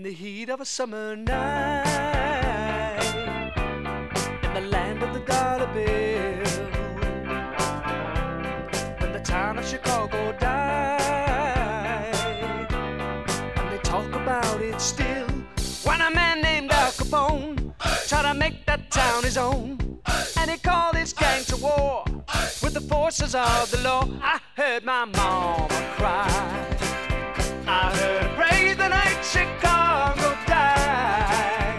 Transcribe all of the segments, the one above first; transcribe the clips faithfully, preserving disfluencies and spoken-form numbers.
the heat of a summer night, in the land of the dollar bill, when the town of Chicago died, and they talk about it still, when a man named Al Capone tried to make that town his own, and he called his gang to war with the forces of the law. I heard my mama cry, I heard her pray the night Chicago died.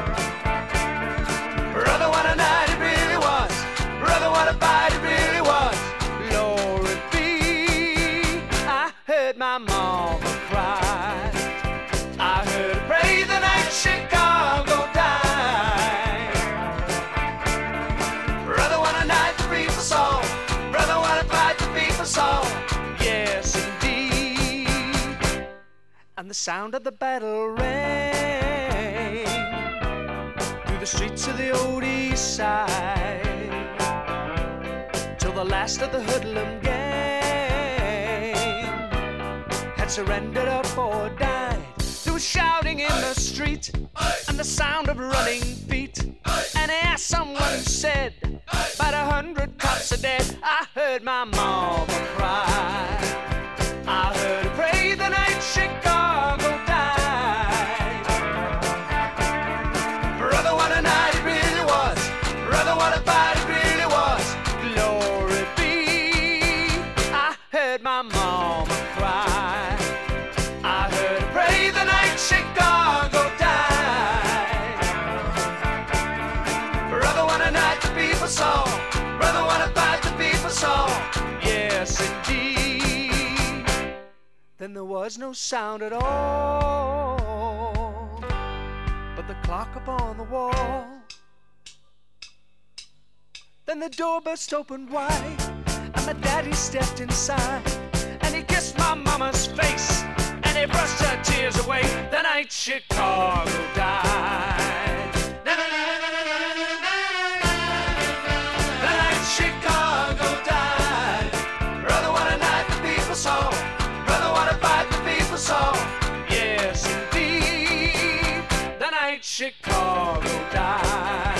Brother, what a night it really was. Brother, what a fight it really was. Glory be. I heard my mama cry, I heard her pray the night Chicago died. Brother, what a night the people saw. Brother, what a fight the people saw. Yes, indeed. And the sound of the battle rang through the streets of the old east side, till the last of the hoodlum gang had surrendered up or died. There was shouting in the street and the sound of running feet, and as someone said, about a hundred cops are dead. I heard my mama cry, I heard her pray the night Chicago died. Brother, what a night it really was. Brother, what a fight it really was. Glory be. I heard my mama cry, I heard her pray the night Chicago died. Brother, what a night the people saw. Brother, what a fight the people saw. Yes, indeed. Then there was no sound at all but the clock upon the wall. Then the door burst open wide, and my daddy stepped inside, and he kissed my mama's face, and he brushed her tears away. The night Chicago died. The night Chicago died. Brother, what a night the people saw. Brother, what a fight the people saw. Yes, indeed. The night Chicago died.